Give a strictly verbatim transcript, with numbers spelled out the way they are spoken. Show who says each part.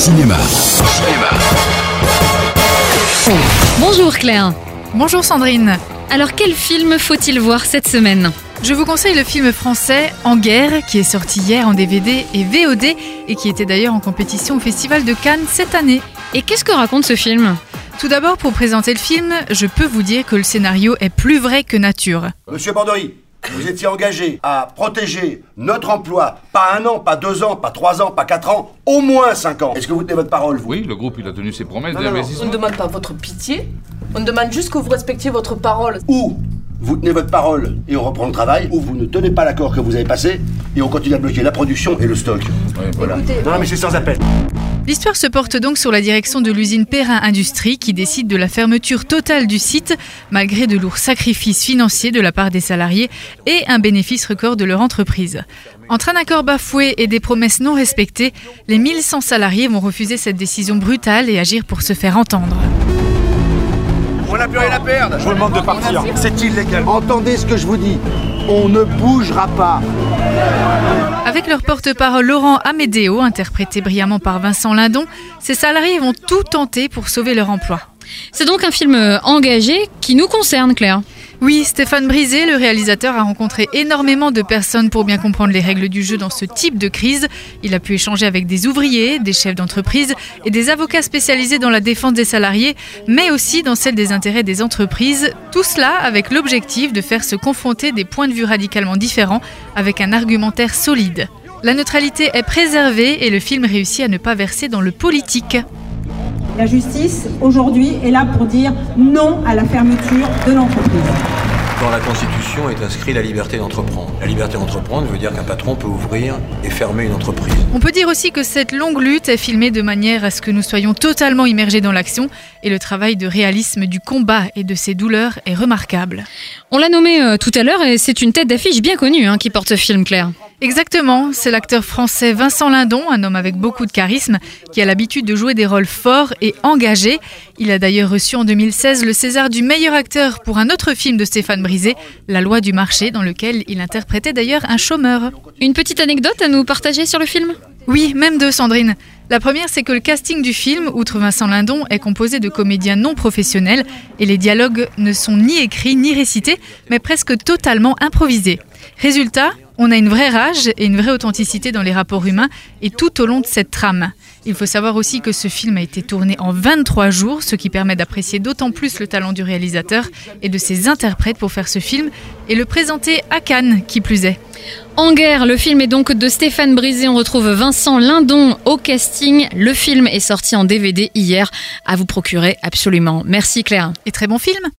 Speaker 1: Cinéma. Cinéma.
Speaker 2: Bonjour Claire.
Speaker 3: Bonjour Sandrine.
Speaker 2: Alors quel film faut-il voir cette semaine ?
Speaker 3: Je vous conseille le film français En guerre qui est sorti hier en D V D et V O D et qui était d'ailleurs en compétition au Festival de Cannes cette année.
Speaker 2: Et qu'est-ce que raconte ce film ?
Speaker 3: Tout d'abord, pour présenter le film, je peux vous dire que le scénario est plus vrai que nature.
Speaker 4: Monsieur Bordery, vous étiez engagé à protéger notre emploi, pas un an, pas deux ans, pas trois ans, pas quatre ans, au moins cinq ans. Est-ce que vous tenez votre parole, vous ?
Speaker 5: Oui, le groupe, il a tenu ses promesses
Speaker 4: Non, non, non.
Speaker 5: d'investissement.
Speaker 6: On ne demande pas votre pitié, on demande juste que vous respectiez votre parole.
Speaker 4: Ou vous tenez votre parole et on reprend le travail, ou vous ne tenez pas l'accord que vous avez passé et on continue à bloquer la production et le stock.
Speaker 5: Ouais, voilà.
Speaker 6: Écoutez,
Speaker 4: Non, non, mais c'est sans appel.
Speaker 3: L'histoire se porte donc sur la direction de l'usine Perrin Industrie qui décide de la fermeture totale du site malgré de lourds sacrifices financiers de la part des salariés et un bénéfice record de leur entreprise. Entre un accord bafoué et des promesses non respectées, les mille cent salariés vont refuser cette décision brutale et agir pour se faire entendre.
Speaker 4: On n'a plus rien à perdre.
Speaker 7: Je vous demande de partir. C'est illégal.
Speaker 4: Entendez ce que je vous dis. On ne bougera pas.
Speaker 3: Avec leur porte-parole Laurent Amédéo, interprété brillamment par Vincent Lindon, ces salariés vont tout tenter pour sauver leur emploi.
Speaker 2: C'est donc un film engagé qui nous concerne, Claire.
Speaker 3: Oui, Stéphane Brisé, le réalisateur, a rencontré énormément de personnes pour bien comprendre les règles du jeu dans ce type de crise. Il a pu échanger avec des ouvriers, des chefs d'entreprise et des avocats spécialisés dans la défense des salariés, mais aussi dans celle des intérêts des entreprises. Tout cela avec l'objectif de faire se confronter des points de vue radicalement différents avec un argumentaire solide. La neutralité est préservée et le film réussit à ne pas verser dans le politique.
Speaker 8: La justice, aujourd'hui, est là pour dire non à la fermeture de l'entreprise.
Speaker 9: Dans la Constitution est inscrit la liberté d'entreprendre. La liberté d'entreprendre veut dire qu'un patron peut ouvrir et fermer une entreprise.
Speaker 3: On peut dire aussi que cette longue lutte est filmée de manière à ce que nous soyons totalement immergés dans l'action et le travail de réalisme du combat et de ses douleurs est remarquable.
Speaker 2: On l'a nommé euh, tout à l'heure et c'est une tête d'affiche bien connue hein, qui porte ce film, Claire.
Speaker 3: Exactement, c'est l'acteur français Vincent Lindon, un homme avec beaucoup de charisme, qui a l'habitude de jouer des rôles forts et engagés. Il a d'ailleurs reçu en deux mille seize le César du meilleur acteur pour un autre film de Stéphane Brisé, La loi du marché, dans lequel il interprétait d'ailleurs un chômeur.
Speaker 2: Une petite anecdote à nous partager sur le film ?
Speaker 3: Oui, même deux, Sandrine. La première, c'est que le casting du film, outre Vincent Lindon, est composé de comédiens non professionnels et les dialogues ne sont ni écrits ni récités, mais presque totalement improvisés. Résultat, on a une vraie rage et une vraie authenticité dans les rapports humains et tout au long de cette trame. Il faut savoir aussi que ce film a été tourné en vingt-trois jours, ce qui permet d'apprécier d'autant plus le talent du réalisateur et de ses interprètes pour faire ce film et le présenter à Cannes, qui plus est.
Speaker 2: En guerre, le film est donc de Stéphane Brisé. On retrouve Vincent Lindon au casting. Le film est sorti en D V D hier. À vous procurer absolument. Merci Claire.
Speaker 3: Et très bon film.